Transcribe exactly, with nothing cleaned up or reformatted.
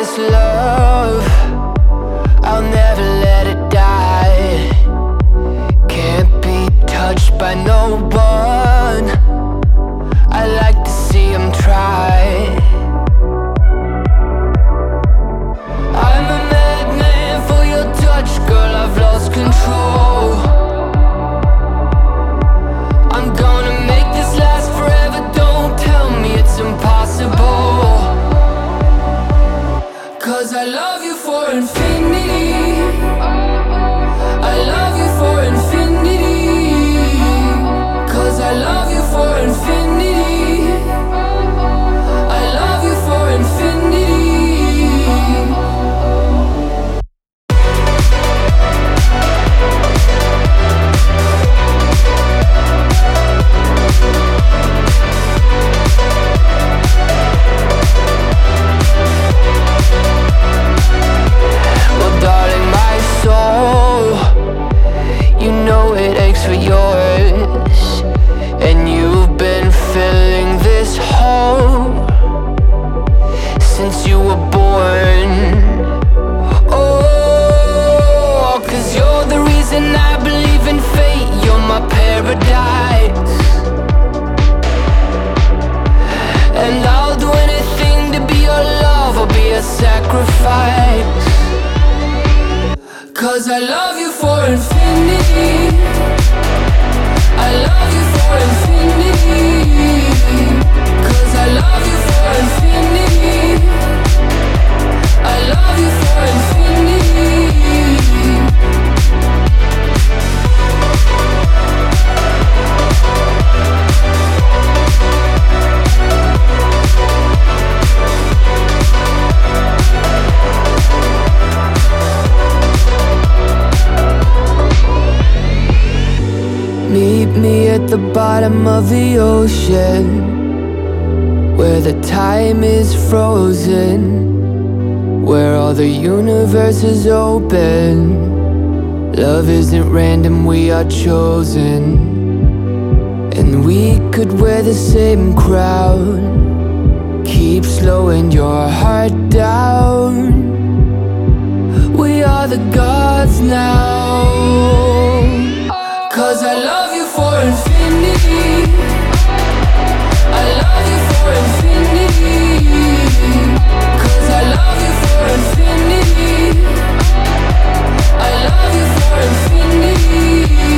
this love, I'll never let it die. Can't be touched by no one. I like to see him try. I'm a madman for your touch, girl, I've lost control. I'm gonna make this last forever, don't tell me it's impossible. Cause I love you for infinity. I love you for infinity. Cause I love you for infinity. I love you for infinity. For yours, and you've been filling this hole since you were born. Oh, cause you're the reason I believe in fate. You're my paradise, and I'll do anything to be your love or be a sacrifice. Cause I love you for infinity. I love you for infinity. Cause I love you for infinity. I love you for infinity. Meet me at the bottom of the ocean, where the time is frozen, where all the universe is open. Love isn't random, we are chosen, and we could wear the same crown. Keep slowing your heart down. We are the gods now. Cause I love you for infinity. I love you for infinity. Cause I love you for infinity. I love you for infinity.